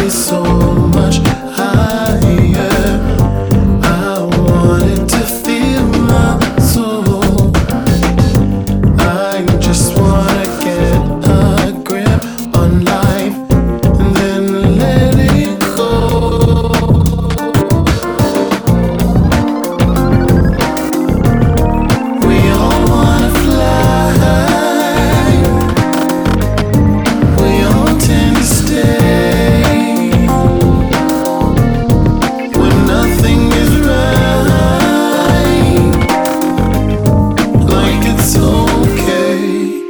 so much higher. I wanted to feel my soul. I just wanna get a grip on life and then let it go. We all wanna fly. We all tend to stay when nothing is right, like it's okay.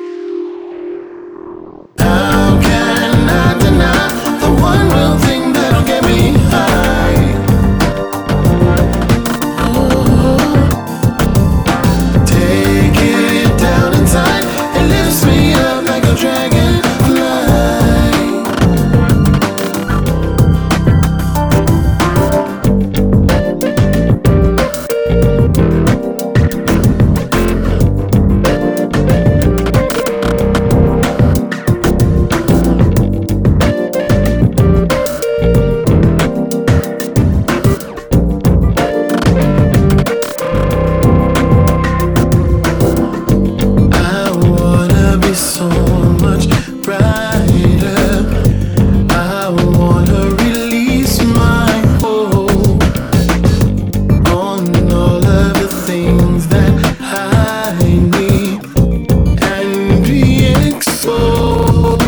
How can I deny the one real thing that'll get me high? Oh, take it down inside, it lifts me up like a dragonfly. I wanna be so much brighter. I wanna release my hold on all of the things that I need and be exposed.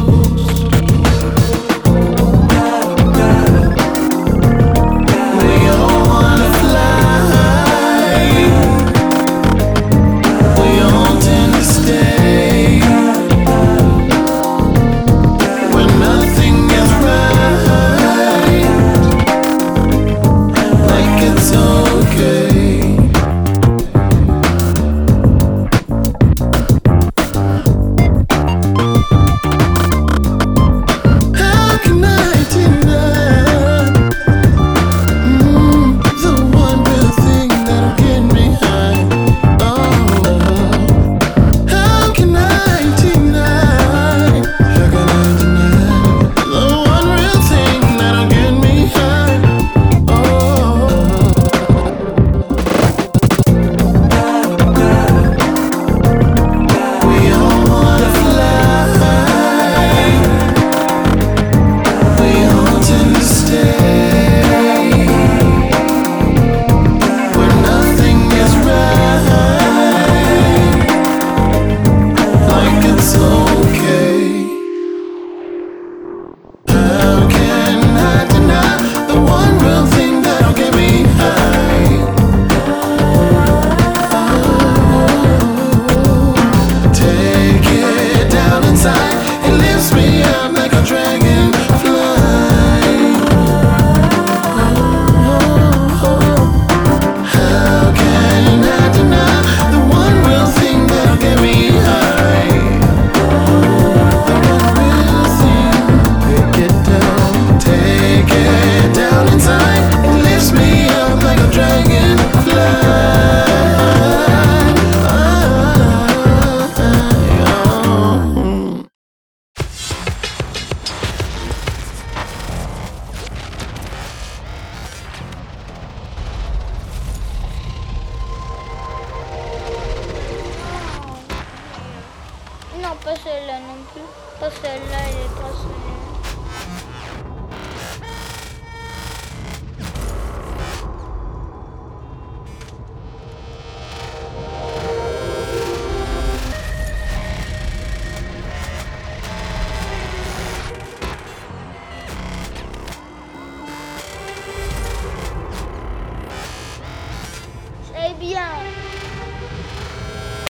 We all wanna fly. We all tend to stay when nothing is right, like it's okay. How can I deny the one real thing that'll get me high? Oh, how can I deny? How can I deny the one real thing that'll get me high? Oh, we all wanna fly. We all tend to stay when nothing is right, like it's okay. How can I deny the one real thing that'll get me high? Take it down inside, it lifts me up like a dragonfly. How can I deny the one real thing that'll get me high? The one real thing. Take it down inside, it lifts me up like a dragonfly. Non, pas celle-là non plus. Pas celle-là, elle est pas celle-là.